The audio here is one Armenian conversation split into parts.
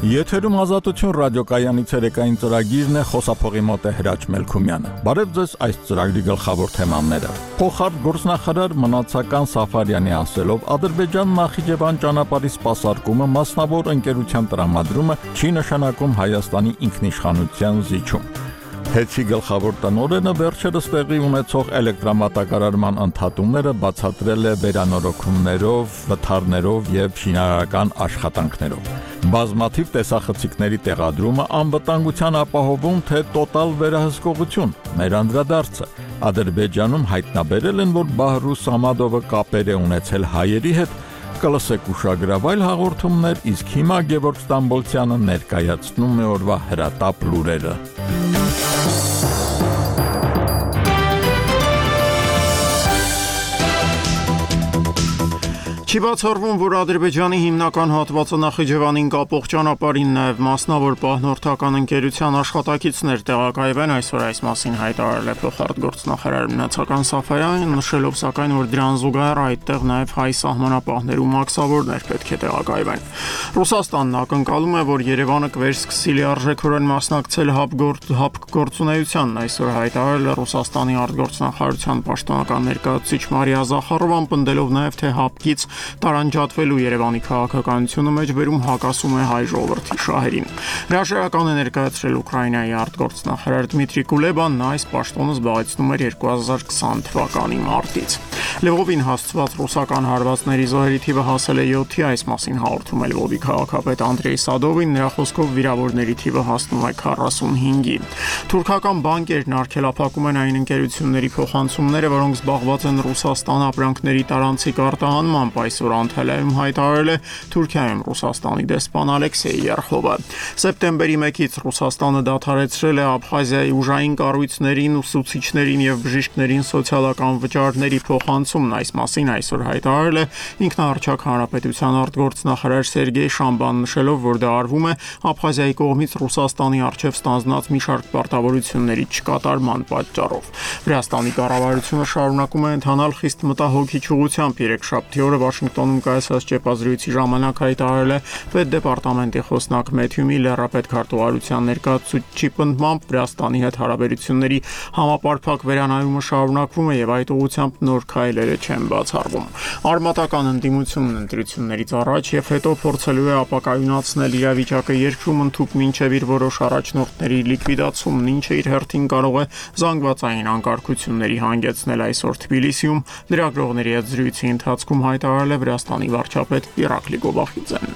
Եթերում ազատություն ռադիոկայանի ցերեկային ծրագիրն է, խոսափողի մոտ է Հրաչ Մելքումյանը։ Բարև ձեզ այս ծրագրի գլխավոր թեմաները։ Փոխարտ գործնախարար Մնացական Սաֆարյանի ասելով, Ադրբեջան Նախիջևան ճանապարհի սպասարկումը մասնավոր ընկերության տրամադրումը չի նշանակում Հայաստանի ինքնիշխանության զիջում։ Հեցի գլխավոր տնօրենը վերջերս տեղի ունեցող էլեկտրամատակարարման ընդհատումները բացատրել է վերանորոգումներով, վթարներով եւ շինարարական աշխատանքներով։ Բազմաթիվ տեսախցիկների տեղադրումը անվտանգության ապահովում թե տոտալ վերահսկողություն։ Մեր անդրադարձը Ադրբեջանում հայտնաբերել են, որ Բահրուս Սամադովը կապեր է ունեցել հայերի հետ, կլսեք ուշագրավ այլ հաղորդումներ, իսկ հիմա Գևորգ Ստամբոլցյանը ներկայացնում է օրվա հրատապ լուրերը։ Չի բացառվում, որ Ադրբեջանի հիմնական հատվածը Նախիջևանին կապող ճանապարհին նաև մասնավոր պահնորդական ընկերության աշխատակիցներ տեղակայվեն, այսօր այս մասին հայտարարել է փոխարտ գործնախարար Մնացական Սաֆարյանը, նշելով սակայն, որ դրան զուգահեռ այդտեղ նաև հայ սահմանապահներու մաքսավորներ պետք է տեղակայվեն։ Ռուսաստանն ակնկալում է, որ Երևանը կվերսկսի լիարժեքորեն մասնակցել ՀԱՊԿ գործունեությանն, այսօր հայտարարել է Ռուսաստանի արտգործնախարարության պաշտոնական ներկայացուցիչ Մարիա Զախարովան, պնդելով նաև, թե ՀԱՊԿ-ից տարանջատվելու Երևանի քաղաքականությունը մեջբերում հակասում է հայ ժողովրդի շահերին։ Հրաժարական է ներկայացրել Ուկրաինայի արտգործնախարար Դմիտրի Կուլեբան, նա այս պաշտոնը զբաղեցնում էր 2020 թվականի մարտից։ Լևովին հասցված ռուսական հարվածների զոհերի թիվը հասել է 7-ի, այս մասին հաղորդում է Լվովի քաղաքապետ Անդրեյ Սադովին, նրա խոսքով վիրավորների թիվը հասնում է 45-ի։ Թուրքական բանկերն արգելափակում են այն ընկերությունների փոխանցումները, որոնք զբաղված են Ռուսաստան ապրանքների տարանցիկ արտահանմամբ, այսօր Անտալիայում հայտարարել է Թուրքիայում Ռուսաստանի դեսպան Ալեքսեյ Երխովը։ Սեպտեմբերի 1-ից Ռուսաստանը դադարեցրել է Աբխազիայի ուժային կառույցներին, ուսուցիչներին եւ բժիշկներին սոցիալական վճարների փոխանցումն, այս մասին այսօր հայտարարել է ինքնահռչակ հանրապետության արտգործնախարար Սերգեյ Շամբան, նշելով, որ դա արվում է Աբխազիայի կողմից Ռուսաստանի առջև ստանձնած մի շարք պարտավորությունների չկատարման պատճառով։ Վրաստանի կառավարությունը շարունակում է ընթանալ խիստ մտահոգիչ ուղղությամբ։ Երեքշաբթի օրը Վաշինգտոնում կայացած ճեպազրույցի ժամանակ հայտարարել է Պետդեպարտամենտի խոսնակ Մեթյու Միլլերը, պետքարտուղարության ներկայացուցիչի պնդմամբ Վրաստանի հետ հարաբերությունների համապարփակ վերանայումը շարունակվում է եւ այդ ուղղությամբ նոր քայլերը չեն բացառվում։ Արմատական ընդդիմությունն ընտրություններից առաջ եւ հետո փորձելու է ապակայունացնել իրավիճակը երկրում ընդհուպ մինչեւ իր որոշ առաջնորդների լիկվիդացումն, ինչը իր հերթին կարող է զանգվածային անկարգությունների հանգեցնել, այսօր Թբիլիսիում լրագրողների հետ զրույցի ընթացքում հայտարարել է Վրաստանի վարչապետ Իրակլի Գոբախիձեն։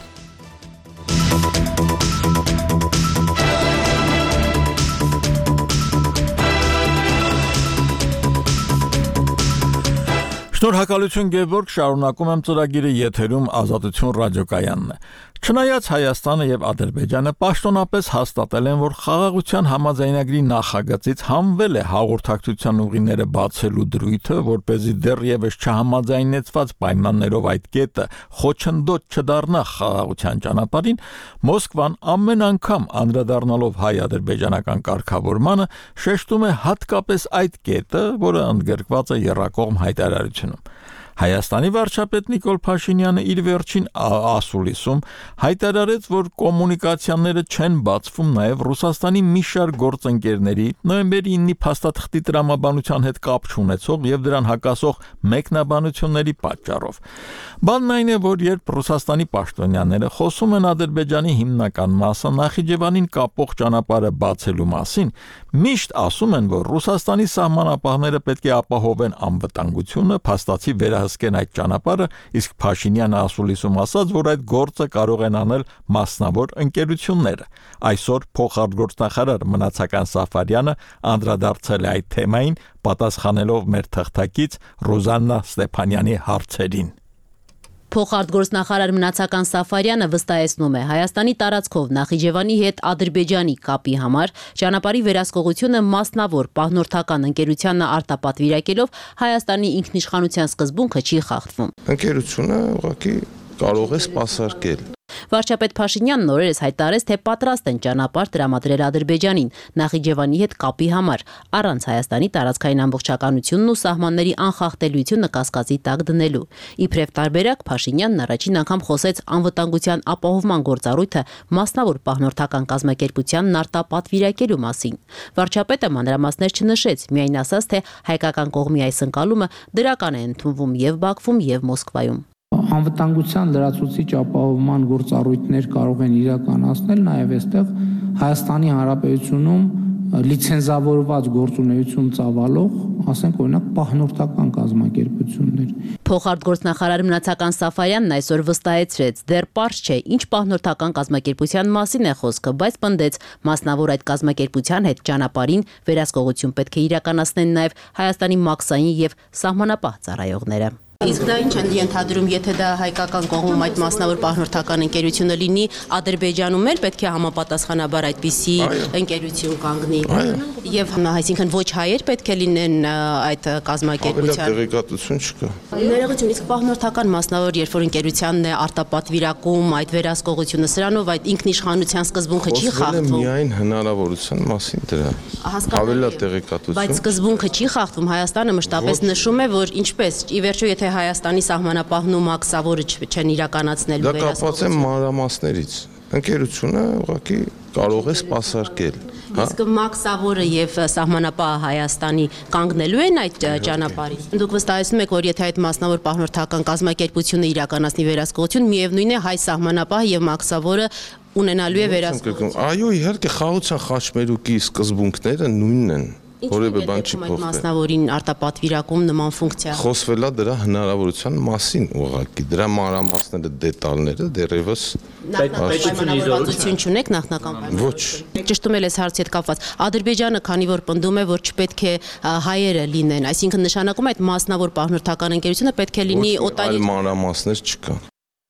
Շնորհակալություն Գևորգ, շարունակում եմ ծրագիրը, եթերում ազատություն ռադիոկայանն է։ Չնայած Հայաստանը եւ Ադրբեջանը պաշտոնապես հաստատել են, որ խաղաղության համաձայնագրի նախագծից հանվել է հաղորդակցության ուղիները բացելու դրույթը, որպեսզի դեռևս չհամաձայնեցված պայմաններով այդ կետը խոչընդոտ չդառնա խաղաղության ճանապարհին, Մոսկվան ամեն անգամ անդրադառնալով հայ-ադրբեջանական կարգավորմանը շեշտում է հատկապես այդ կետը, որը ընդգրկված է եռակողմ հայտարարությունում։ Հայաստանի վարչապետ Նիկոլ Փաշինյանը իր վերջին ասուլիսում հայտարարեց, որ կոմունիկացիաները չեն բացվում նաև Ռուսաստանի մի շարք գործընկերների նոյեմբերի 9-ի փաստաթղթի տրամաբանության հետ կապ չունեցող եւ դրան հակասող մեկնաբանությունների պատճառով։ Բանն այն է, որ երբ Ռուսաստանի պաշտոնյաները խոսում են Ադրբեջանի հիմնական մասը Նախիջևանին կապող ճանապարհը բացելու մասին, միշտ ասում են, որ Ռուսաստանի սահմանապահները պետք է ապահովեն անվտանգությունը, փաստացի վերահսկեն այդ ճանապարհը, իսկ Փաշինյանը ասուլիսում ասաց, որ այդ գործը կարող են անել մասնավոր ընկերությունները։ Այսօր փոխարտգործնախարար Մնացական Սաֆարյանը անդրադարձել է այդ թեմային, պատասխանելով մեր թղթակից Ռոզաննա Ստեփանյանի հարցերին։ Փոխարտգործնախարար Մնացական Սաֆարյանը վստահեցնում է, Հայաստանի տարածքով Նախիջևանի հետ Ադրբեջանի կապի համար ճանապարհի վերահսկողությունը մասնավոր պահնորդական ընկերությանը արտապատվիրակելով Հայաստանի ինքնիշխանության սկզբունքը չի խախտվում։ Ընկերությունը ուղղակի կարող է սպասարկել։ Վարչապետ Փաշինյանն օրերս հայտարարեց, թե պատրաստ են ճանապարհ տրամադրել Ադրբեջանին Նախիջևանի հետ կապի համար, առանց Հայաստանի տարածքային ամբողջականությունն ու սահմանների անխախտելիությունը կասկածի տակ դնելու։ Իբրև տարբերակ Փաշինյանն առաջին անգամ խոսեց անվտանգության ապահովման գործառույթը մասնավոր պահնորդական կազմակերպությանն արտապատվիրակելու մասին։ Վարչապետը մանրամասներ չնշեց, միայն ասաց, թե հայկական կողմի այս ընկալումը դրական է ընդունվում եւ Բաքվում եւ Մոսկվայում։ Անվտանգության լրացուցիչ ապահովման գործառույթներ կարող են իրականացնել նաև այստեղ Հայաստանի Հանրապետությունում լիցենզավորված գործունեություն ծավալող, ասենք օրինակ պահնորդական կազմակերպություններ։ Փոխարտգործնախարար Մնացական Սաֆարյանն այսօր վստահեցրեց, դեռ պարզ չէ, ինչ պահնորդական կազմակերպության մասին է խոսքը, բայց պնդեց, մասնավոր այդ կազմակերպության հետ ճանապարհին վերահսկողություն պետք է իրականացնեն նաև Հայաստանի մաքսային եւ սահմանապահ ծառայողները։ Իսկ դա ինչ են ենթադրում, եթե դա հայկական կողմում այդ մասնավոր պահնորդական ընկերությունը լինի, Ադրբեջանում էլ պետք է համապատասխանաբար այդպիսի ընկերություն կանգնի։ Եվ այսինքն ոչ հայեր պետք է լինեն այդ կազմակերպության։ Տեղեկատվություն չկա։ Ներողություն, իսկ պահնորդական մասնավոր երբ որ ընկերությանն է արտապատվիրակում այդ վերահսկողությունը, սրանով այդ ինքնիշխանության սկզբունքը չի խախտվում։ Միայն հնարավորության մասին դրա։ Ավելի տեղեկատվություն։ Բայց սկզբունքը չի խախտվում, Հայաստանը մշտապես նշում է, որ ինչպես ի վերջո եթե Հայաստանի սահմանապահն ու մաքսավորը չեն իրականացնելու վերահսկողությունը։ Դա կապված է մանրամասներից։ Ընկերությունը ուղղակի կարող է սպասարկել։ Իսկ մաքսավորը եւ սահմանապահը Հայաստանի կանգնելու են այդ ճանապարհին։ Դուք վստահեցնում եք, որ եթե այդ մասնավոր պահնորդական կազմակերպությունը իրականացնի վերահսկողություն, միևնույն է հայ սահմանապահը եւ մաքսավորը ունենալու է վերահսկողություն։ Այո, իհարկե խաղաղության խաչմերուկի սկզբունքները նույնն են։ Որևէ բան չի փոխվել։ Մասնավորին արտապատվիրակում նման ֆունկցիա։ Խոսվել է դրա հնարավորության մասին ուղղակի։ Դրա մանրամասները, դետալները դեռևս պայմանավորվածություն չունեք նախնական պայմանավորվածություն։ Ոչ։ Ճշտում ես հարցի հետ կապված։ Ադրբեջանը, քանի որ պնդում է, որ չպետք է հայերը լինեն, այսինքն նշանակում է այդ մասնավոր պահնորդական ընկերությունը պետք է լինի օտարի։ Այլ մանրամասներ չկան։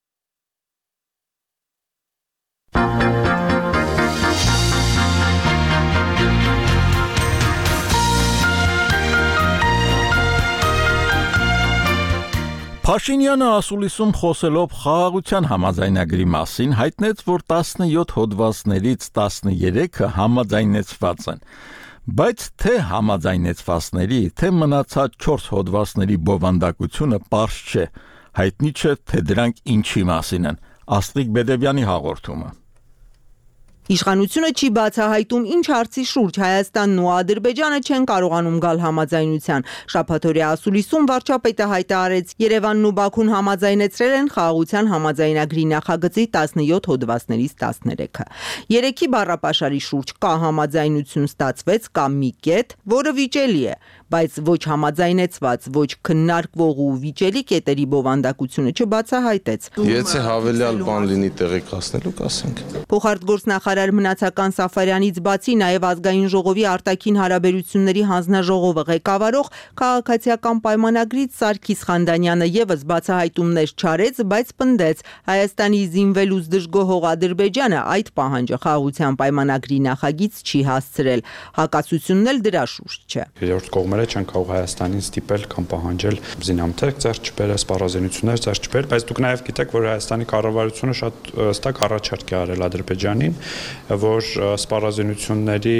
Փաշինյանը ասուլիսում խոսելով խաղաղության համաձայնագրի մասին հայտնեց, որ 17 հոդվածներից 13-ը համաձայնեցված են, բայց թե համաձայնեցվածների, թե մնացած 4 հոդվածների բովանդակությունը պարզ չէ, հայտնի չէ, թե դրանք ինչի մասին են։ Աստղիկ Բեդևյանի հաղորդումը։ Իշխանությունը չի բացահայտում, ինչ հարցի շուրջ Հայաստանն ու Ադրբեջանը չեն կարողանում գալ համաձայնության։ Շաբաթօրյա ասուլիսում վարչապետը հայտարարեց, Երևանն ու Բաքուն համաձայնեցրել են խաղաղության համաձայնագրի նախագծի 17 հոդվածներից 13-ը։ Երեքի բառապաշարի շուրջ կա համաձայնություն ստացվեց, կա մի կետ, որը վիճելի է, բայց ոչ համաձայնեցված, ոչ քննարկվող ու վիճելի կետերի բովանդակությունը չբացահայտեց։ Եթե հավելյալ բան լինի տեղեկացնելու, կասենք։ Փոխարտգործնախարար Մնացական Սաֆարյանից բացի նաև ազգային ժողովի արտաքին հարաբերությունների հանձնաժողովը ղեկավարող քաղաքացիական պայմանագրից Սարգիս Խանդանյանը եւս բացահայտումներ չարեց, բայց պնդեց Հայաստանի զինվելուց դժգոհող Ադրբեջանը այդ պահանջը խաղաղության պայմանագրի նախագիծ չի հասցրել։ Հակասությունն էլ դրա շուրջ չէ։ Երրորդ կողմերը չեն կարող Հայաստանին ստիպել կամ պահանջել զինամթերք ձեռք չբերել, սպառազինություններ ձեռք չբերել, բայց դուք նաև գիտեք, որ Հայաստանի կառավարությունը շատ հստակ առաջարկ է արել Ադրբեջանին, որ սպառազինությունների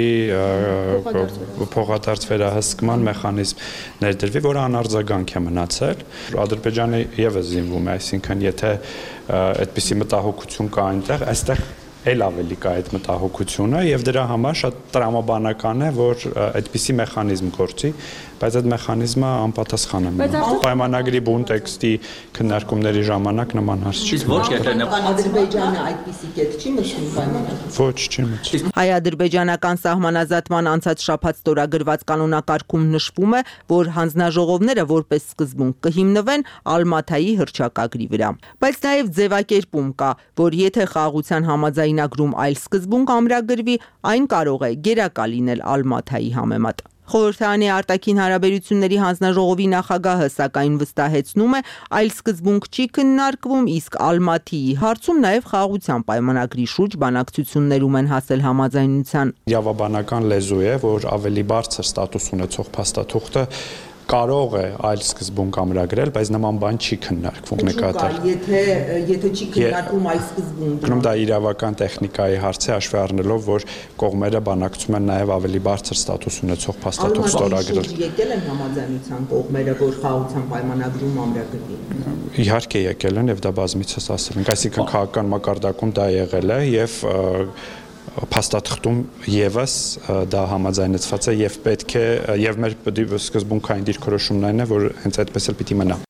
փոխադարձ վերահսկման մեխանիզմ ներդրվի, որը անարձագանք է մնացել։ Ադրբեջանը եւս զինվում է, այսինքն եթե այդպիսի մտահոգություն կա այնտեղ, այստեղ էլ ավելի կա այդ մտահոգությունը եւ դրա համար շատ տրամաբանական է, որ այդպիսի մեխանիզմ գործի, բայց այդ մեխանիզմը անպատասխան է մնում։ Պայմանագրի բուն տեքստի քննարկումների ժամանակ նման հարց չի։ Ոչ Ադրբեջանը այդպիսի կետ չի մտնում պայմանագրի։ Ոչ, չի մտնում։ Հայ-ադրբեջանական սահմանազատման անցած շաբաթ ստորագրված կանոնակարգում նշվում է, որ հանձնաժողովները որպես սկզբունք կհիմնվեն Ալմաթայի հռչակագրի վրա։ Բայց նաև ձևակերպում կա, որ եթե խաղաղության համաձայնագրում այլ սկզբունք ամրագրվի, այն կարող է գերակա լինել Ալմաթայի համեմատ։ Խորհրդարանի արտաքին հարաբերությունների հանձնաժողովի նախագահը սակայն վստահեցնում է, այլ սկզբունք չի քննարկվում, իսկ Ալմաթիի հարցում նաև խաղաղության պայմանագրի շուրջ բանակցություններում են հասել համաձայնության։ Իրավաբանական լեզու է, որ ավելի բարձր ստատուս ունեցող փաստաթուղթը կարող է այլ սկզբունք ամրագրել, բայց նման բան չի քննարկվում նկատել։ Եթե չի քննարկվում այս սկզբունքը։ Ուրեմն դա իրավական տեխնիկայի հարց է, հաշվի առնելով, որ կողմերը բանակցում են նաև ավելի բարձր ստատուս ունեցող փաստաթուղթ ստորագրել։ Եկել են համաձայնության կողմերը, որ խաղաղության պայմանագրում ամրագրվի։ Իհարկե եկել են եւ դա բազմիցս ասել ենք, այսինքն քաղաքական մակարդակում դա եղել է եւ փաստաթղթում եւս դա համաձայնեցված է եւ պետք է եւ մեր սկզբունքային դիրքորոշումն այն է, որ հենց այդպես էլ պիտի մնա։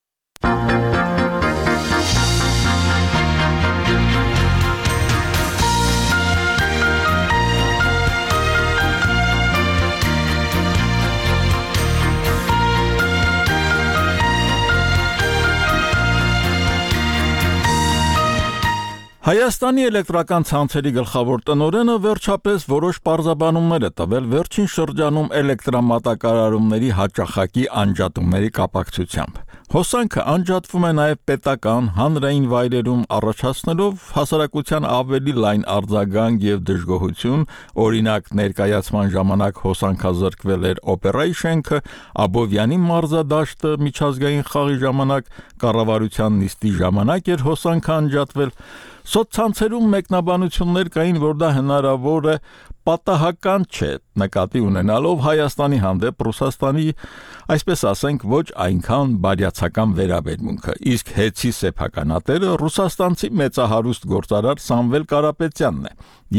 Հայաստանի էլեկտրական ցանցերի գլխավոր տնօրենը վերջապես որոշ պարզաբանումներ է տվել վերջին շրջանում էլեկտրամատակարարումների հաճախակի անջատումների կապակցությամբ։ Հոսանքը անջատվում է նաև պետական հանրային վայրերում առաջացնելով հասարակության ավելի լայն արձագանք եւ դժգոհություն, օրինակ ներկայացման ժամանակ հոսանքազրկվել էր օպերայի շենքը, Աբովյանի մարզադաշտը միջազգային խաղի ժամանակ, կառավարության նիստի ժամանակ էր հոսանքը անջատվել։ Սոցցանցերում մեկնաբանություններ կային, որ դա հնարավոր է պատահական չէ, նկատի ունենալով Հայաստանի հանդեպ Ռուսաստանի, այսպես ասենք, ոչ այնքան բարյացակամ վերաբերմունքը, իսկ հեծի սեփականատերը ռուսաստանցի մեծահարուստ գործարար Սամվել Կարապետյանն է։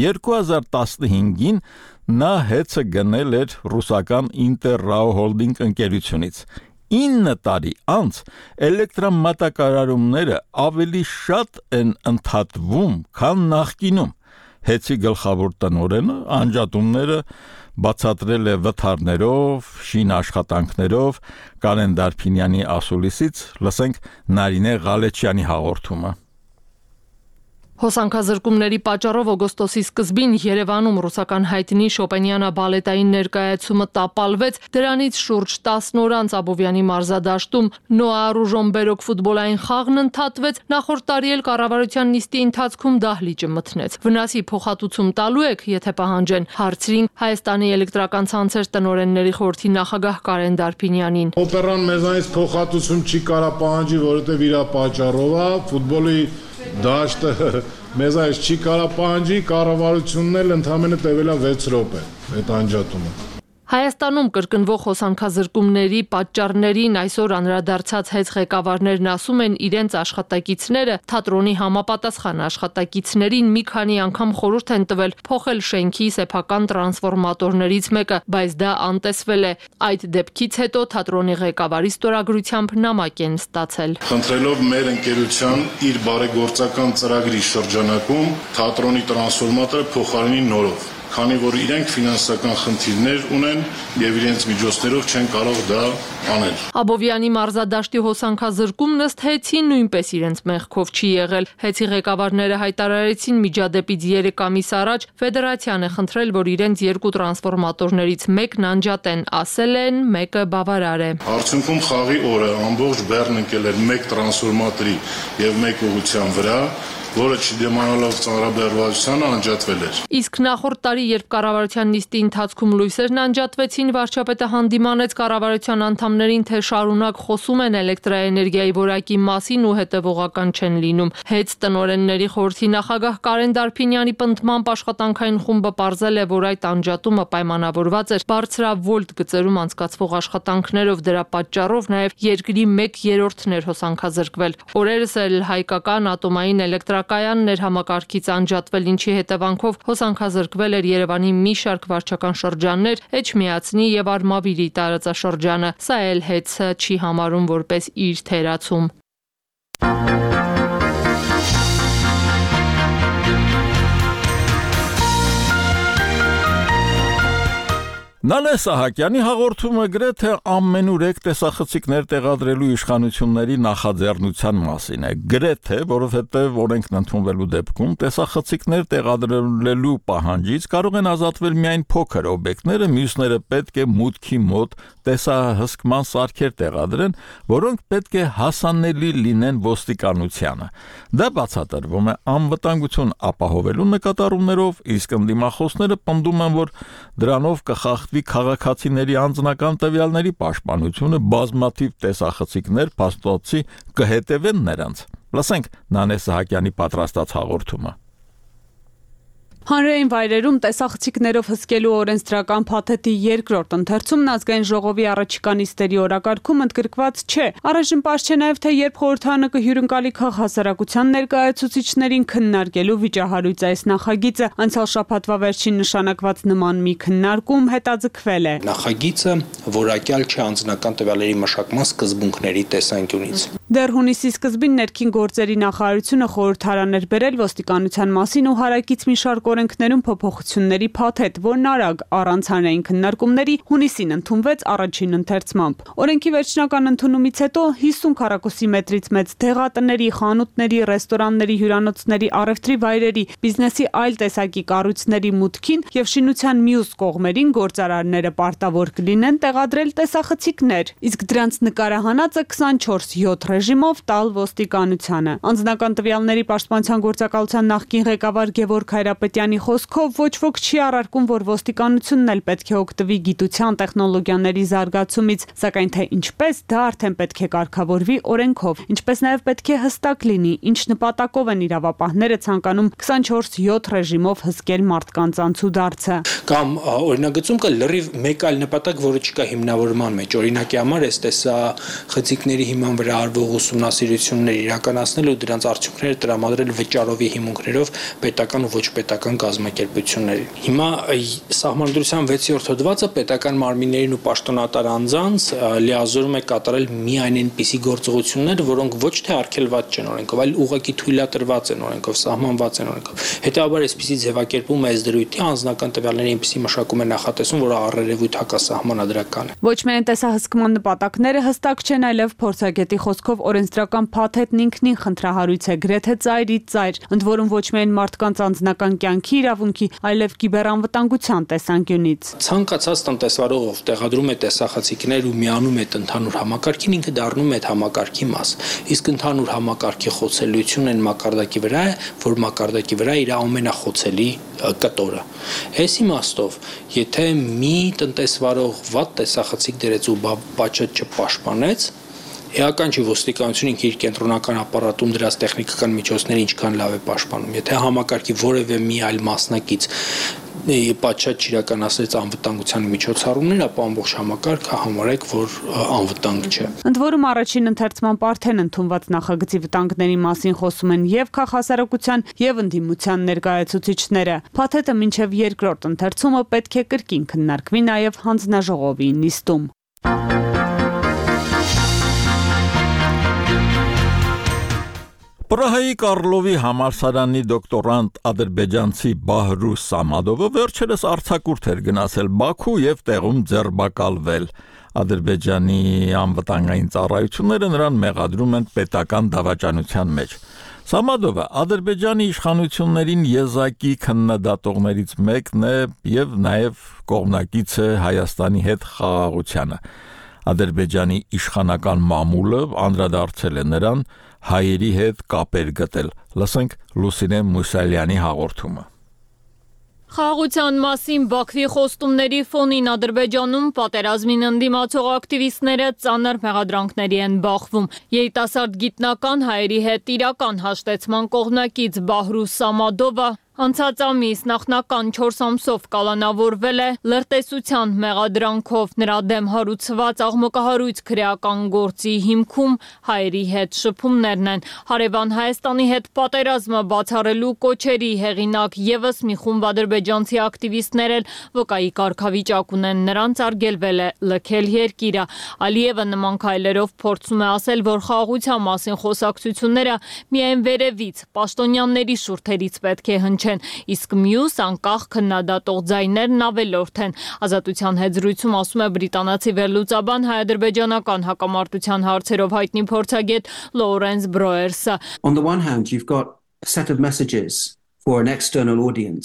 2015-ին նա հեծը գնել էր ռուսական Ինտերրաո հոլդինգ ընկերությունից։ 9 տարի անց էլեկտրամատակարարումները ավելի շատ են ընդհատվում, քան նախկինում։ Հեծի գլխավոր տնօրենը անջատումները բացատրել է վթարներով, շին աշխատանքներով, Կարեն Դարփինյանի ասուլիսից լսենք Նարինե Ղալեչյանի հաղորդումը։ Հոսանքազրկումների պատճառով օգոստոսի սկզբին Երևանում ռուսական հայտնի Շոպենյանա բալետային ներկայացումը տապալվեց, դրանից շուրջ 10 օր անց Աբովյանի մարզադաշտում Նոա Ռուժոմբերոկ ֆուտբոլային խաղն ընդհատվեց, նախորդ տարի էլ կառավարության նիստի ընթացքում դահլիճը մթնեց։ Վնասի փոխհատուցում տալու եք, եթե պահանջեն, հարցրին Հայաստանի էլեկտրական ցանցեր տնօրենների խորհրդի նախագահ Կարեն Դարփինյանին։ Օպերան մեզանից փոխհատուցում չի կարա պահանջի, որովհետև իր պատճառով է ֆուտբոլի դաշտը մեզ այս չի կարա պահանջի, կառավարությունն էլ ընդամենը տևել է 6 րոպե այդ անջատումը։ Հայաստանում կրկնվող հոսանքազրկումների պատճառներին այսօր անդրադարձած հետ ղեկավարներն ասում են իրենց աշխատակիցները թատրոնի համապատասխան աշխատակիցներին մի քանի անգամ խորհուրդ են տվել փոխել շենքի սեփական տրանսֆորմատորներից մեկը, բայց դա անտեսվել է։ Այդ դեպքից հետո թատրոնի ղեկավարի ստորագրությամբ նամակ են ստացել։ Խնդրելով մեր ընկերության իր բարեգործական ծրագրի շրջանակում թատրոնի տրանսֆորմատորը փոխարինի նորով, քանի որ իրենք ֆինանսական խնդիրներ ունեն եւ իրենց միջոցներով չեն կարող դա անել։ Աբովյանի մարզադաշտի հոսանքազրկումն ըստ հեծի նույնպես իրենց մեղքով չի եղել։ Հեծի ղեկավարները հայտարարեցին միջադեպից 3 ամիս առաջ ֆեդերացիան է խնդրել, որ իրենց 2 տրանսֆորմատորներից մեկն անջատեն, ասել են մեկը բավարար է։ Արդյունքում խաղի օրը ամբողջ Բեռն ընկել էր 1 տրանսֆորմատորի եւ 1 ուղղության վրա, որը չդիմանալով ծանրաբեռվածությանը անջատվել էր։ Իսկ նախորդ տարի, երբ կառավարության նիստի ընթացքում լույսերն անջատվեցին, վարչապետը հանդիմանեց կառավարության անդամներին, թե շարունակ խոսում են էլեկտրաէներգիայի որակի մասին ու հետևողական չեն լինում։ Հեծ տնօրենների խորհրդի նախագահ Կարեն Դարփինյանի պնդմամբ աշխատանքային խումբը պարզել է, որ այդ անջատումը պայմանավորված էր բարձրավոլտ գծերում անցկացվող աշխատանքներով, դրա պատճառով նաև երկրի 1/3-ն էր հոսանքազրկվել։ Օրերս էլ հայկական ատոմային էլեկտրակայանն էր համակարգից անջատվել, ինչի հետևանքով հոսանքազրկվել էր Երևանի մի շարք վարչական շրջաններ, Էջմիածնի եւ Արմավիրի տարածաշրջանը։ Սա էլ հեծը չի համարում որպես իր թերացում։ Նանե Սահակյանի հաղորդումը գրեթե ամենուրեք տեսախցիկներ տեղադրելու իշխանությունների նախաձեռնության մասին է։ Գրեթե, որովհետև օրենքն ընդունվելու դեպքում տեսախցիկներ տեղադրելու պահանջից կարող են ազատվել միայն փոքր օբյեկտները, մյուսները պետք է մուտքի մոտ տեսահսկման սարքեր տեղադրեն, որոնք պետք է հասանելի լինեն ոստիկանությանը։ Դա բացատրվում է անվտանգություն ապահովելու նկատառումներով, իսկ ընդդիմախոսները պնդում են, որ դրանով կխախտվի երկրի քաղաքացիների անձնական տվյալների պաշտպանությունը բազմաթիվ տեսախցիկներ փաստացի կհետևեն նրանց։ Լսենք Նանե Սահակյանի պատրաստած հաղորդումը։ Հանրային վայրերում տեսախցիկներով հսկելու օրենսդրական փաթեթի երկրորդ ընթերցումն ազգային ժողովի առաջիկա նիստերի օրակարգում ընդգրկված չէ։ Առայժմ պարզ չէ նաև թե երբ խորհրդարանը կհյուրընկալի քաղաքասարակության ներկայացուցիչներին քննարկելու վիճահարույց այս նախագիծը։ Անցյալ շաբաթվա վերջին նշանակված նման մի քննարկում հետաձգվել է։ Նախագիծը որակյալ չէ անձնական տվյալների մշակման սկզբունքների տեսանկյունից։ Դեռ հունիսի սկզբին ներքին գործերի նախարարությունը խորհրդարան էր բերել ոստիկանության մասին ու հարակից մի շարք օրենքներում փոփոխությունների փաթեթ, որն արագ առանց հանրային քննարկումների հունիսին ընդունվեց առաջին ընթերցմամբ։ Օրենքի վերջնական ընդունումից հետո 50 քառակուսի մետրից մեծ դեղատների, խանութների, ռեստորանների, հյուրանոցների, առևտրի վայրերի, բիզնեսի այլ տեսակի կառույցների մուտքին եւ շինության մյուս կողմերին գործարարները պարտավոր կլինեն տեղադրել տեսախցիկներ, իսկ դրանց նկարահանածը 24/7 ռեժիմով տալ ոստիկանությանը։ Անձնական տվյալների պաշտպանության գործակալության նախկին ղեկավար Գևորգ Հայրապետյանի խոսքով ոչ ոք չի առարկում, որ ոստիկանությունն էլ պետք է օգտվի գիտության տեխնոլոգիաների զարգացումից, սակայն թե ինչպես դա արդեն պետք է կարգավորվի օրենքով, ինչպես նաև պետք է հստակ լինի, ինչ նպատակով են իրավապահները ցանկանում 24/7 ռեժիմով հսկել մարդկանց անցուդարձը։ Կամ օրինագծում կա լրիվ մեկ այլ նպատակ, որը չկա հիմնավորման մեջ։ Օրինակի համար այս տեսախցիկների հիման վրա արվող ուսումնասիրություններ իրականացնել ու դրանց արդյունքները տրամադրել վճարովի հիմունքներով պետական ու ոչ պետական կազմակերպություններին։ Հիմա Սահմանադրության 6-րդ հոդվածը պետական մարմիններին ու պաշտոնատար անձանց լիազորում է կատարել միայն այնպիսի գործողություններ, որոնք ոչ թե արգելված չեն օրենքով, այլ ուղղակի թույլատրված են օրենքով, սահմանված են օրենքով։ Հետևաբար այսպիսի ձևակերպում այս դրույթի անձնական տվյալների այնպիսի մշակում է նախատեսում, որը առերևույթ հակասահմանադրական է։ Ոչ միայն տեսահսկման նպատակները հստակ չեն, այլև փորձագետի խոսքով օրենսդրական փաթեթն ինքնին խնդրահարույց է գրեթե ծայրից ծայր, ընդ որում ոչ միայն մարդկանց անձնական կյանքի իրավունքի, այլև կիբերանվտանգության տեսանկյունից։ Ցանկացած տնտեսվարող տեղադրում է տեսախցիկներ ու միանում է ընդհանուր համակարգին, ինքը դառնում է այդ համակարգի մաս։ Իսկ ընդհանուր համակարգի խոցելիությունն այն մակարդակի վրա է, որ մակարդակի վրա իր ամենախոցելի կտորը։ Այս իմաստով, եթե մի տնտեսվարող վատ տեսախցիկ դրեց ու բաճը չպաշտպանեց, Էական չի ոստիկանությունը ինքը իր կենտրոնական ապարատում դրած տեխնիկական միջոցները ինչքան լավ է պաշտպանում։ Եթե համակարգի որևէ մի այլ մասնակից պատշաճ չիրականացրեց անվտանգության միջոցառումներ, ապա ամբողջ համակարգը համարեք, որ անվտանգ չէ։ Ընդ որում առաջին ընթերցման արդեն ընդունված նախագծի վտանգների մասին խոսում են եւ քաղաքասարակության եւ ընդդիմության ներկայացուցիչները։ Փաթեթը մինչեւ երկրորդ ընթերցումը պետք է կրկին քննարկվի նաեւ հանձնաժողովի նիստում։ Պրահայի Կարլովի համալսարանի դոկտորանտ ադրբեջանցի Բահրուս Սամադովը վերջերս արձակուրդ էր գնացել Բաքու եւ տեղում ձերբակալվել։ Ադրբեջանի անվտանգային ծառայությունները նրան մեղադրում են պետական դավաճանության մեջ։ Սամադովը Ադրբեջանի իշխանություններին եզակի քննադատողներից մեկն է եւ նաեւ կողմնակից է Հայաստանի հետ խաղաղությանը։ Ադրբեջանի իշխանական մամուլը անդրադարձել է նրան հայերի հետ կապեր գտել։ Լսենք Լուսինե Մուսալյանի հաղորդումը։ Խաղաղության մասին Բաքվի խոստումների ֆոնին Ադրբեջանում պատերազմին ընդդիմացող ակտիվիստները ծանր մեղադրանքների են բախվում։ Երիտասարդ գիտնական հայերի հետ իրական հաշտեցման կողմնակից Բահրուս Սամադովը անցած ամիս նախնական 4 ամսով կալանավորվել է լրտեսության մեղադրանքով։ Նրա դեմ հարուցված աղմկահարույց քրեական գործի հիմքում հայերի հետ շփումներն են։ Հարևան Հայաստանի հետ պատերազմը բացառելու կոչերի հեղինակ եւս մի խումբ ադրբեջանցի ակտիվիստներ էլ վկայի կարգավիճակ ունեն, նրանց արգելվել է լքել երկիրը։ Ալիևը նման քայլերով փորձում է ասել, որ խաղաղության մասին խոսակցությունները միայն վերևից, պաշտոնյաների շուրթերից պետք է հնչեն, իսկ մյուս անկախ քննադատող ձայներն ավելորդ են։ Ազատության հետ զրույցում ասում է բրիտանացի վերլուծաբան հայ-ադրբեջանական հակամարտության հարցերով հայտնի փորձագետ Լորենս Բրոերսը։ On the one hand, you've got a set of messages for an external audience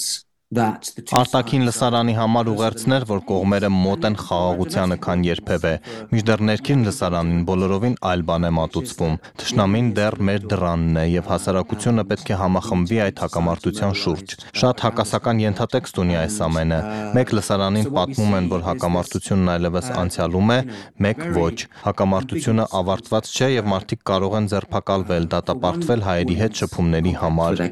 Արտաքին լսարանի համար ուղերձներ, որ կողմերը մոտ են խաղաղությանը, քան երբևէ։ Մինչդեռ ներքին լսարանին բոլորովին այլ բան է մատուցվում։ Թշնամին դեռ մեր դռանն է եւ հասարակությունը պետք է համախմբվի այդ հակամարտության շուրջ։ Շատ հակասական ենթատեքստ ունի այս ամենը։ Մեկ լսարանին պատմում են, որ հակամարտությունն այլևս անցյալում է, մեկ ոչ։ Հակամարտությունը ավարտված չէ եւ մարդիկ կարող են ձերբակալվել, դատապարտվել հայերի հետ շփումների համար։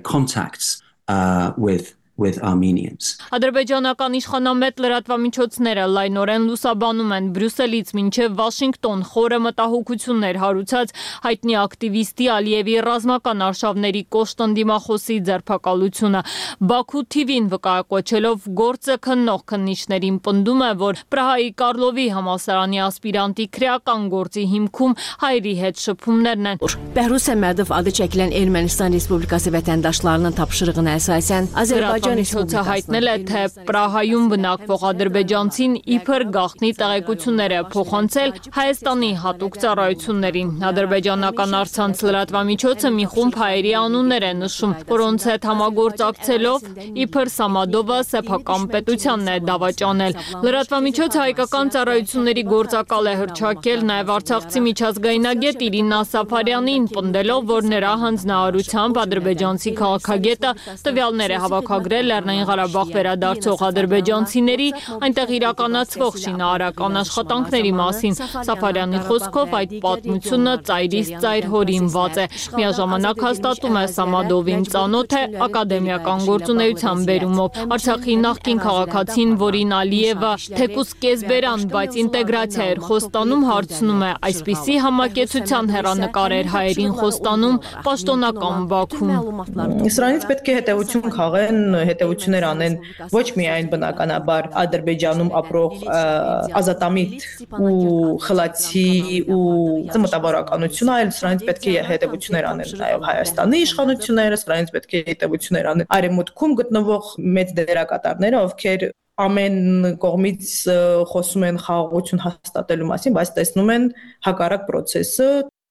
Ադրբեջանական իշխանամետ լրատվամիջոցները լայնորեն լուսաբանում են Բրյուսելից մինչև Վաշինգտոն խորը մտահոգություններ հարուցած հայտնի ակտիվիստի Ալիևի ռազմական արշավների կոշտ ընդդիմախոսի ձերբակալությունը։ Բաքու TV-ն վկայակոչելով գործը քննող քննիչներին պնդում է, որ Պրահայի Կարլովի համալսարանի ասպիրանտի քրեական գործի հիմքում հայերի հետ շփումներն են։ Bəhruz Səmədov adı çəkilən Ermənistan Respublikası vətəndaşlarının tapşırığına əsasən Ադրբեջանցիը հայտնել է, թե Պրահայում բնակվող ադրբեջանցին իբր գաղտնի տեղեկություններ է փոխանցել Հայաստանի հատուկ ծառայություններին։ Ադրբեջանական առցանց լրատվամիջոցը մի խումբ հայերի անուններ է նշում, որոնց հետ համագործակցելով իբր Սամադովը սեփական պետությանն է դավաճանել։ Լրատվամիջոցը հայկական ծառայությունների գործակալ է հռչակել նաև արցախցի միջազգայնագետ Իրինա Սաֆարյանին, պնդելով, որ նրա հանձնարարությամբ ադրբեջանցի քաղաքագետը տվյալներ է հավաքագրել Լեռնային Ղարաբաղ վերադարձող ադրբեջանցիների այնտեղ իրականացվող շինարարական աշխատանքների մասին։ Սաֆարյանի խոսքով այդ պատմությունը ծայրից ծայր հորինված է։ Միաժամանակ հաստատում է Սամադովին ծանոթ է ակադեմիական գործունեության բերումով։ Արցախի նախկին քաղաքացին, որին Ալիևը թեկուզ կեսբերան, բայց ինտեգրացիա էր խոստանում, հարցնում է, այսպիսի համակեցության հեռանկար էր հայերին խոստանում պաշտոնական Բաքվում։ Սրանից պետք է հետևություն քաղեն, հետևություններ անեն ոչ միայն բնականաբար Ադրբեջանում ապրող ազատամիտ ու խլացի ու մտավորականությունը, այլ սրանից պետք է հետևություններ անեն նաև Հայաստանի իշխանությունները, սրանից պետք է հետևություններ անեն արևմուտքում գտնվող մեծ դերակատարները, ովքեր ամեն կողմից խոսում են խաղաղություն հաստատելու մասին, բայց տեսնում են հակառակ process-ը։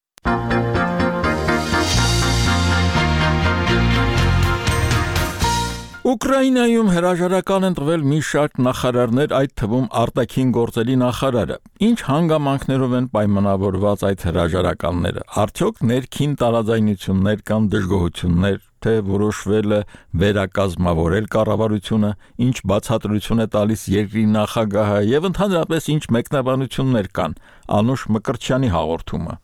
Ուկրաինայում հրաժարական են տվել մի շարք նախարարներ, այդ թվում արտաքին գործերի նախարարը։ Ինչ հանգամանքներով են պայմանավորված այդ հրաժարականները։ Արդյոք ներքին տարաձայնություններ կամ դժգոհություններ, թե որոշվել է վերակազմավորել կառավարությունը, ինչ բացատրություն է տալիս երկրի նախագահը եւ ընդհանրապես ինչ մեկնաբանություններ կան։ Անուշ Մկրտչյանի հաղորդումը։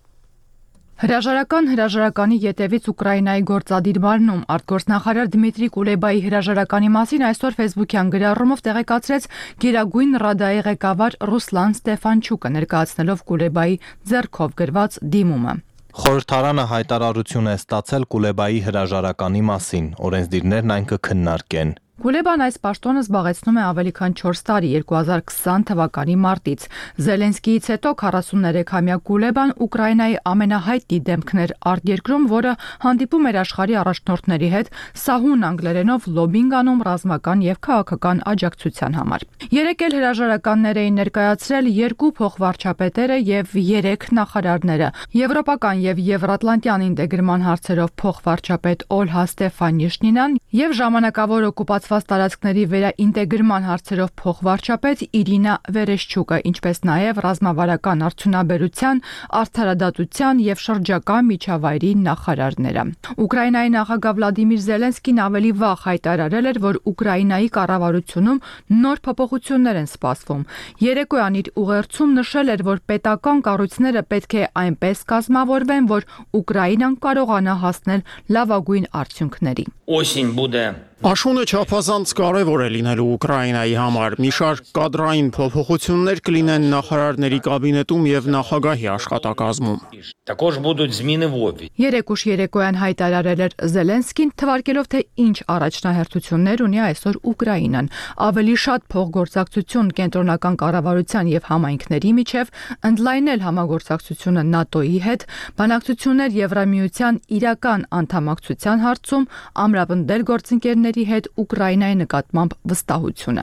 Հրաժարականի ետևից Ուկրաինայի գործադիր մարմնում արտգործնախարար Դմիտրի Կուլեբայի հրաժարականի մասին այսօր Facebook-յան գրառումով տեղեկացրեց Գերագույն Ռադայի ղեկավար Ռուսլան Ստեֆանչուկը, ներկայացնելով Կուլեբայի ձեռքով գրված դիմումը։ Խորհրդարանը հայտարարություն է ստացել Կուլեբայի հրաժարականի մասին, օրենսդիրներն այն կքննարկեն։ Կուլեբան այս պաշտոնը զբաղեցնում է ավելի քան 4 տարի, 2020 թվականի մարտից։ Զելենսկիից հետո 43-ամյա Կուլեբան Ուկրաինայի ամենահայտնի դեմքն էր արտերկրում, որը հանդիպում էր աշխարհի առաջնորդների հետ սահուն անգլերենով լոբինգ անում ռազմական եւ քաղաքական աջակցության համար։ Երեք էլ հրաժարականներ էին ներկայացրել 2 փոխվարչապետերը եւ 3 նախարարները։ Եվրոպական եւ Եվրատլանտյան ինտեգրման հարցերով փոխվարչապետ Օլհա Ստեֆանիշնինան եւ ժամանակավոր օկուպացված տարածքների վերաինտեգրման հարցերով փոխվարչապետ Իրինա Վերեշչուկը, ինչպես նաև ռազմավարական արդյունաբերության, արդարադատության եւ շրջակա միջավայրի նախարարները։ Ուկրաինայի նախագահ Վլադիմիր Զելենսկին ավելի վաղ հայտարարել էր, որ Ուկրաինայի կառավարությունում նոր փոփոխություններ են սպասվում։ Երեկոյան իր ուղերձում նշել էր, որ պետական կառույցները պետք է այնպես կազմավորվեն, որ Ուկրաինան կարողանա հասնել լավագույն արդյունքների։ Осень буде Աշունը չափազանց կարևոր է լինելու Ուկրաինայի համար։ Մի շարք կադրային փոփոխություններ կլինեն նախարարների կաբինետում եւ նախագահի աշխատակազմում։ Також будуть зміни в ОВІ։ Երեկուշ երեկոյան հայտարարել էր Զելենսկին, թվարկելով, թե ինչ առաջնահերթություններ ունի այսօր Ուկրաինան։ Ավելի շատ փոխգործակցություն կենտրոնական կառավարության եւ համայնքների միջև, ընդլայնել համագործակցությունը ՆԱՏՕ-ի հետ, բանակցություններ Եվրամիության իրական անդամակցության հարցում, ամրապնդել գործընկերների հետ Ուկրաինայի նկատմամբ վստահությունը։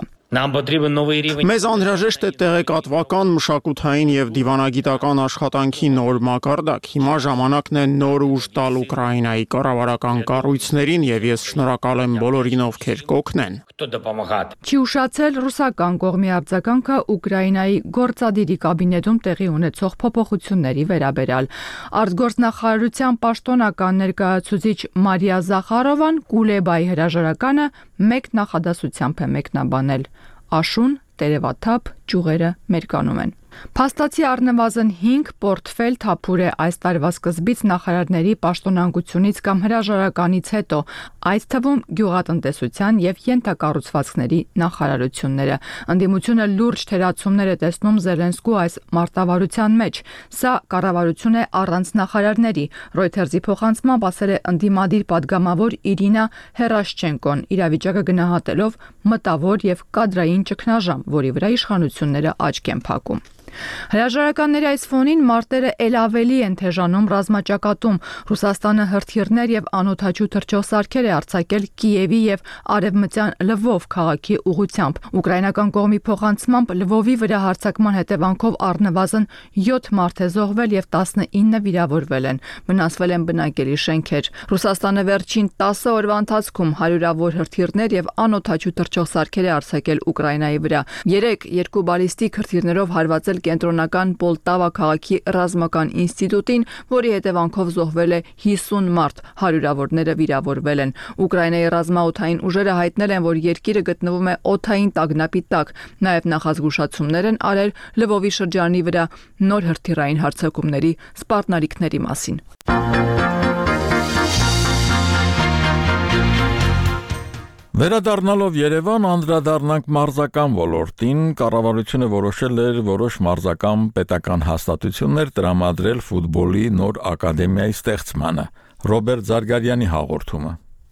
Մեզ անհրաժեշտ է տեղեկատվական, մշակութային եւ դիվանագիտական աշխատանքի նոր մակարդակ։ Հիմա ժամանակն է նոր ուժ տալ Ուկրաինայի կառավարական կառույցներին եւ ես շնորհակալ եմ բոլորին, ովքեր կօգնեն։ Չի ուշացել ռուսական կողմի արձագանքը Ուկրաինայի գործադիրի կաբինետում տեղի ունեցող փոփոխությունների վերաբերյալ։ Արտգործնախարարության պաշտոնական ներկայացուցիչ Մարիա Զախարովան Կուլեբայի հրաժարականը մեկ նախադասությամբ է մեկնաբանել. Աշուն, տերևաթափ, ճյուղերը մերկանում են։ Փաստացի առնվազն 5 պորտֆել թափուր է այս տարվա սկզբից նախարարների պաշտոնանկությունից կամ հրաժարականից հետո, այդ թվում գյուղատնտեսության եւ ենթակառուցվածքների նախարարությունները։ Ընդդիմությունը լուրջ թերացումներ է տեսնում Զելենսկու այս մարտավարության մեջ։ Սա կառավարություն է առանց նախարարների։ Reuters-ի փոխանցմամբ ասել է ընդդիմադիր падգամավոր Իրինա Հերաշչենկոն, իրավիճակը գնահատելով մտավոր եւ կադրային ճգնաժամ, որի վրա իշխանությունները աչք են փակում։ Հրաժարականների այս ֆոնին մարտերը ել ավելի են թեժանում ռազմաճակատում։ Ռուսաստանը հրթիռներ եւ անօդաչու թռչող սարքեր է արձակել Կիևի եւ արևմտյան Լվով քաղաքի ուղղությամբ։ Ուկրաինական կողմի փոխանցմամբ Լվովի վրա հարձակման հետևանքով առնվազն 7 մարդ է զոհվել եւ 19 վիրավորվել են։ Վնասվել են բնակելի շենքեր։ Ռուսաստանը վերջին 10 օրվա ընթացքում հարյուրավոր հրթիռներ եւ անօդաչու թռչող սարքեր է արձակել Ուկրաինայի վրա։ 2 բալիստիկ հրթիռներով հարվածել կենտրոնական Պոլտավա քաղաքի ռազմական ինստիտուտին, որի հետևանքով զոհվել է 50 մարդ, հարյուրավորները վիրավորվել են։ Ուկրաինայի ռազմաօդային ուժերը հայտնել են, որ երկիրը գտնվում է օդային տագնապի տակ։ Նաև նախազգուշացումներ են արել Լվովի շրջանի վրա նոր հրթիռային հարձակումների սպառնալիքների մասին։ Վերադառնալով Երևան անդրադառնանք մարզական ոլորտին, կառավարությունը որոշել էր որոշ մարզական պետական հաստատություններ տրամադրել ֆուտբոլի նոր ակադեմիայի ստեղծմանը։ Ռոբերտ Զարգարյանի հաղորդումը։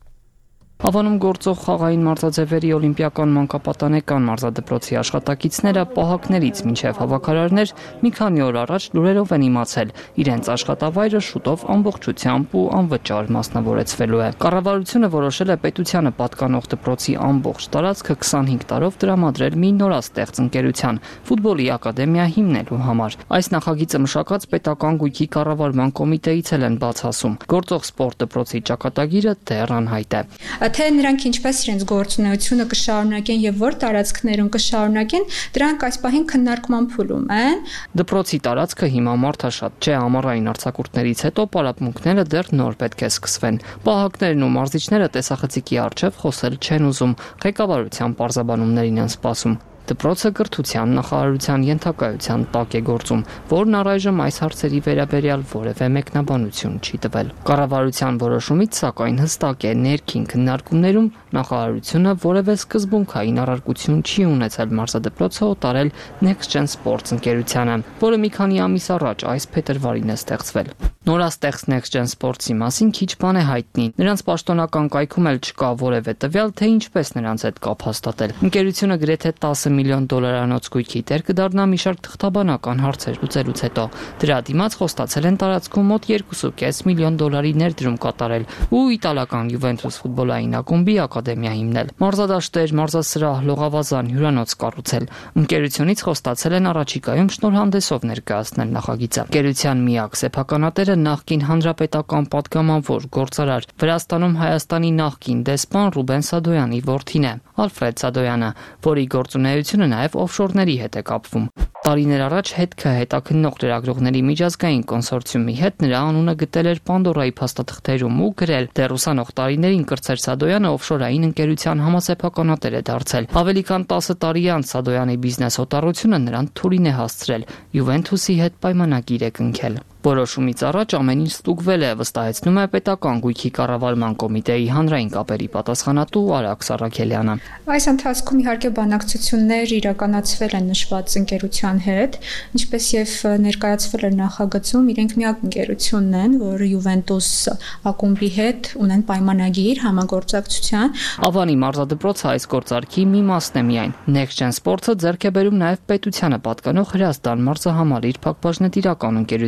Ավանում գործող խաղային մարզաձևերի օլիմպիական մանկապատանեկան մարզադպրոցի աշխատակիցները պահակներից մինչև հավաքարարներ մի քանի օր առաջ լուրերով են իմացել, իրենց աշխատավայրը շուտով ամբողջությամբ ու անվճար մասնավորեցվելու է։ Կառավարությունը որոշել է պետությանը պատկանող դպրոցի ամբողջ տարածքը 25 տարով տրամադրել մի նորաստեղծ ընկերության՝ ֆուտբոլի ակադեմիա հիմնելու համար։ Այս նախագիծը մշակած պետական գույքի կառավարման կոմիտեից են բաց ասում։ Գործող սպորտ դպրոցի ճակատագիրը դեռ անհայտ է։ Թե նրանք ինչպես իրենց գործունեությունը կշարունակեն եւ որ տարածքներում կշարունակեն, դրանք այս պահին քննարկման փուլում են։ Դպրոցի տարածքը հիմա մարդաշատ չէ, ամառային արձակուրդներից հետո պարապմունքները դեռ նոր պետք է սկսվեն։ Պահակներն ու մարզիչները տեսախցիկի առջև խոսել չեն ուզում, ղեկավարության պարզաբանումներին են սպասում։ Դպրոցը կրթության նախարարության ենթակայության տակ է գործում, որն առայժմ այս հարցերի վերաբերյալ որևէ մեկնաբանություն չի տվել։ Կառավարության որոշումից, սակայն, հստակ է, ներքին քննարկումներում նախարարությունը որևէ սկզբունքային առարկություն չի ունեցել մարզադպրոցը օտարել Next Gen Sports ընկերությանը, որը մի քանի ամիս առաջ այս փետրվարին է ստեղծվել։ Նորաստեղծ Next Gen Sports-ի մասին քիչ բան է հայտնի։ Նրանց պաշտոնական կայքում էլ չկա որևէ տվյալ, թե ինչպես նրանց հետ կապ հաստատել։ Ընկերությունը գրեթե $10 միլիոն գույքի տեր կդառնա մի շարք թղթաբանական հարցեր լուծելուց հետո։ Դրա դիմաց խոստացել են տարածքում մոտ $2.5 միլիոն ներդրում կատարել ու իտալական Յուվենտուս ֆուտբոլային ակումբի ակադեմիա հիմնել։ Մարզադաշտեր, մարզասրահ, լողավազան, հյուրանոց կառուցել։ Ընկերությունից խոստացել են առաջիկայում շնորհանդեսով ներկայացնել նախագիծը։ Ընկերության միակ սեփականատերը նախկին հանրապետական պատգամավոր գործարար Վրաստանում Հայաստանի նախկին դեսպան Ռուբեն Սադոյանի որդին է, Ալֆրեդ Սադոյանը, որի գործունեությունը նաև օֆշորների հետ է կապվում։ Տարիներ առաջ հետքը հետաքննող լրագրողների միջազգային կոնսորցիումի հետ նրա անունը գտել էր Պանդորայի փաստաթղթերում ու գրել, դեռ ուսանող տարիներին Կրծեր Սադոյանը օֆշորային ընկերության համասեփականատեր է դարձել։ Ավելի քան 10 տարի անց Սադոյանի բիզնես օտարությունը նրան թուրին է հասցրել, Յուվենտուսի հետ պայմանագիր է կնքել։ Որոշումից առաջ ամեն ինչ ստուգվել է, վստահեցնում է պետական գույքի կառավարման կոմիտեի հանրային կապերի պատասխանատու Արաքս Առաքելյանը։ Այս ընթացքում իհարկե բանակցություններ իրականացվել են նշված ընկերության հետ, ինչպես եւ ներկայացվել էր նախագծում, իրենք միակ ընկերությունն են, որը Յուվենտուս ակումբի հետ ունեն պայմանագիր համագործակցության։ Ավանի մարզադպրոցը այս գործարքի մի մասն է միայն։ Next Gen Sports-ը ձեռք է բերում նաև պետությանը պատկանող Հրազդան մարզահամալիր փակbaşնետիրական ընկերությունը։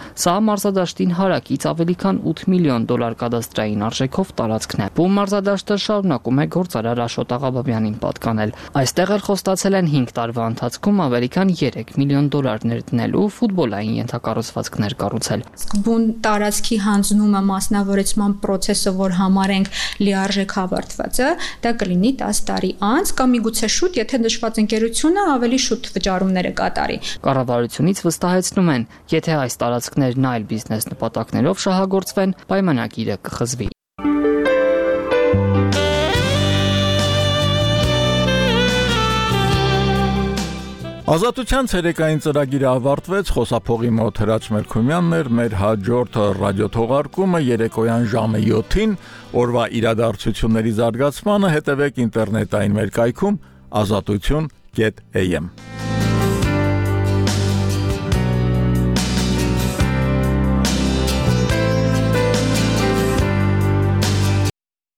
Սա մարզադաշտին հարակից ավելի քան $8 միլիոն կադաստրային արժեքով տարածքն է։ Բուն մարզադաշտը շարունակում է գործարար Աշոտ Աղաբաբյանին պատկանել։ Այստեղ էլ խոստացել են 5 տարվա ընթացքում ավելի քան $3 միլիոն ներդնելու ֆուտբոլային ենթակառուցվածքներ կառուցել։ Բուն տարածքի հանձնումը մասնավորեցման process-ը, որ համարենք լիարժեք ավարտված է, դա կլինի 10 տարի անց կամ միգուցե շուտ, եթե նշված ընկերությունը ավելի շուտ վճարումները կատարի։ Կառավարությունից վստահեցնում են, եթե այս տարածքներն այլ բիզնես նպատակներով շահագործվեն, պայմանագիրը կխզվի։ Ազատության ցերեկային ծրագիրը ավարտվեց, խոսափողի մոտ Հրաչ Մերքումյանն էր, մեր հաջորդ ռադիոթողարկումը երեկոյան ժամը 7-ին, օրվա իրադարձությունների զարգացմանը հետևեք ինտերնետային մեր կայքում azatutun.am